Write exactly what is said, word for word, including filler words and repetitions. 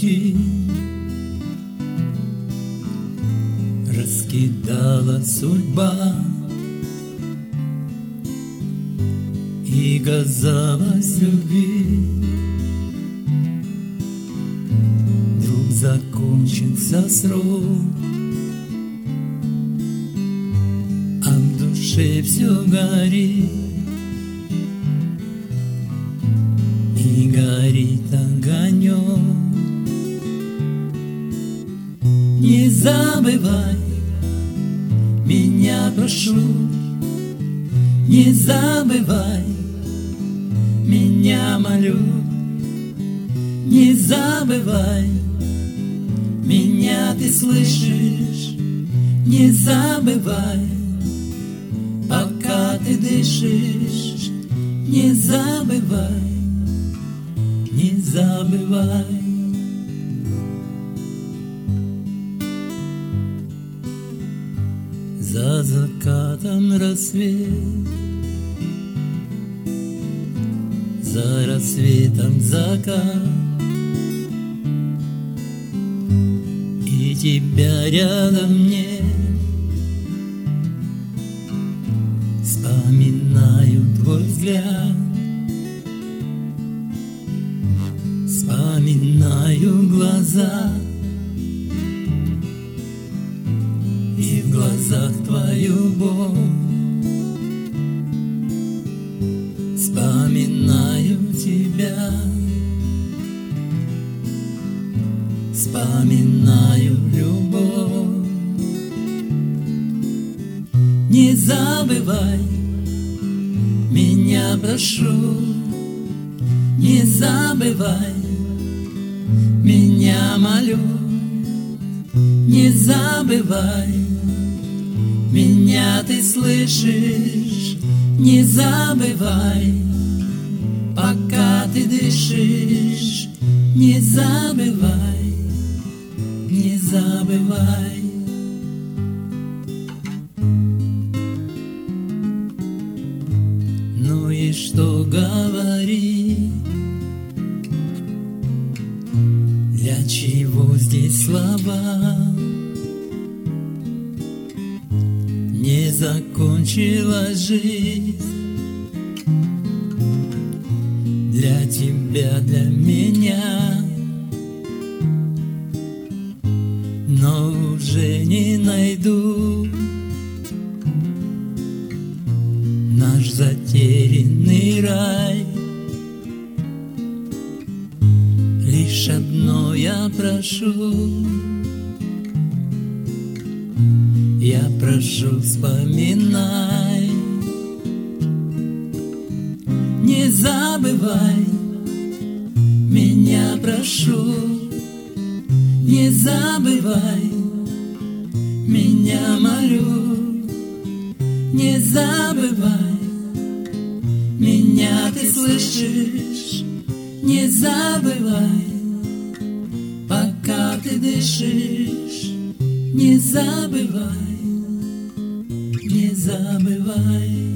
пути раскидала судьба и казалось любви. Вдруг закончился срок, а в душе все горит, и горит огонек. Не забывай меня, прошу, не забывай меня, молю, не забывай меня, ты слышишь, не забывай, пока ты дышишь, не забывай, не забывай. За закатом рассвет, за рассветом закат, и тебя рядом нет. Вспоминаю твой взгляд, вспоминаю глаза, и в глазах твою боль. Вспоминаю тебя, вспоминаю любовь. Не забывай меня, прошу, не забывай меня, молю, не забывай меня, ты слышишь, не забывай, пока ты дышишь, не забывай, не забывай. Ну и что говорить? Для чего здесь слова? Не закончилась жизнь для тебя, для меня, но уже не найду наш затерянный рай. Лишь одно я прошу, я прошу, вспоминай, не забывай меня, прошу, не забывай меня, молю, не забывай меня, ты слышишь, не забывай, пока ты дышишь, не забывай, не забывай.